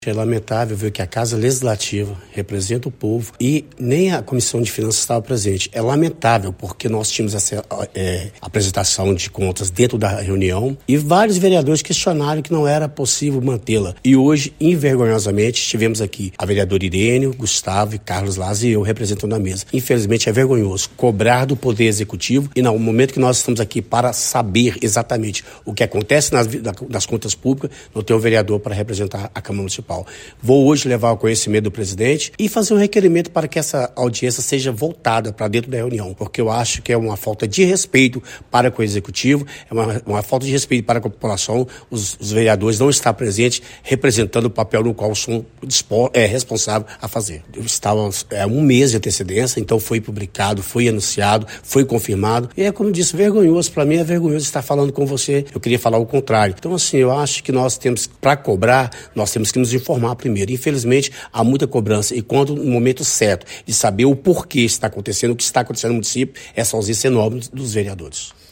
É lamentável ver que a Casa Legislativa representa o povo e nem a Comissão de Finanças estava presente. É lamentável porque nós tínhamos essa apresentação de contas dentro da reunião e vários vereadores questionaram que não era possível mantê-la. E hoje, envergonhosamente, estivemos aqui a vereadora Irene, Gustavo e Carlos Lázaro e eu representando a mesa. Infelizmente é vergonhoso cobrar do Poder Executivo e no momento que nós estamos aqui para saber exatamente o que acontece nas contas públicas, não tem um vereador para representar a Câmara Municipal. Vou hoje levar ao conhecimento do presidente e fazer um requerimento para que essa audiência seja voltada para dentro da reunião, porque eu acho que é uma falta de respeito para com o Executivo, é uma falta de respeito para com a população, os vereadores não estão presentes representando o papel no qual são responsável a fazer. Eu estava um mês de antecedência, então foi publicado, foi anunciado, foi confirmado e é como eu disse, vergonhoso, para mim é vergonhoso estar falando com você, eu queria falar o contrário. Então assim, eu acho que nós temos, para cobrar, nós temos que nos informar primeiro. Infelizmente, há muita cobrança e quando no momento certo de saber o porquê está acontecendo, o que está acontecendo no município, essa ausência enorme dos vereadores.